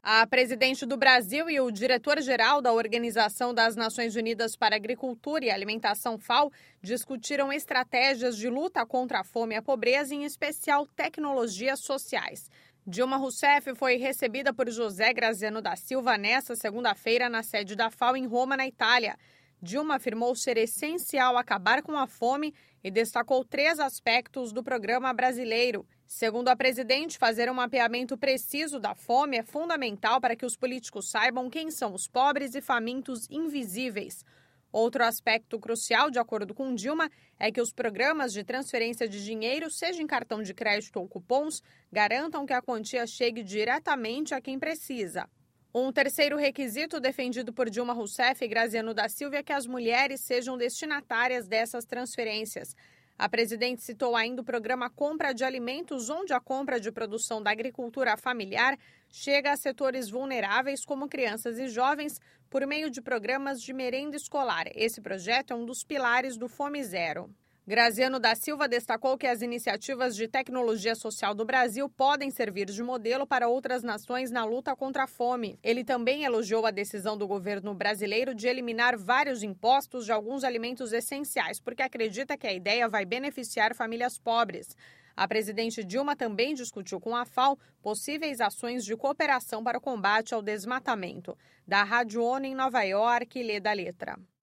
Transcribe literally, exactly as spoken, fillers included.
A presidente do Brasil e o diretor-geral da Organização das Nações Unidas para a Agricultura e Alimentação, FAO, discutiram estratégias de luta contra a fome e a pobreza, em especial tecnologias sociais. Dilma Rousseff foi recebida por José Graziano da Silva nesta segunda-feira na sede da FAO em Roma, na Itália. Dilma afirmou ser essencial acabar com a fome e destacou três aspectos do programa brasileiro. Segundo a presidente, fazer um mapeamento preciso da fome é fundamental para que os políticos saibam quem são os pobres e famintos invisíveis. Outro aspecto crucial, de acordo com Dilma, é que os programas de transferência de dinheiro, seja em cartão de crédito ou cupons, garantam que a quantia chegue diretamente a quem precisa. Um terceiro requisito defendido por Dilma Rousseff e Graziano da Silva é que as mulheres sejam destinatárias dessas transferências. A presidente citou ainda o programa Compra de Alimentos, onde a compra de produção da agricultura familiar chega a setores vulneráveis como crianças e jovens por meio de programas de merenda escolar. Esse projeto é um dos pilares do Fome Zero. Graziano da Silva destacou que as iniciativas de tecnologia social do Brasil podem servir de modelo para outras nações na luta contra a fome. Ele também elogiou a decisão do governo brasileiro de eliminar vários impostos de alguns alimentos essenciais, porque acredita que a ideia vai beneficiar famílias pobres. A presidente Dilma também discutiu com a FAO possíveis ações de cooperação para o combate ao desmatamento. Da Rádio ONU em Nova York, Leda Letra.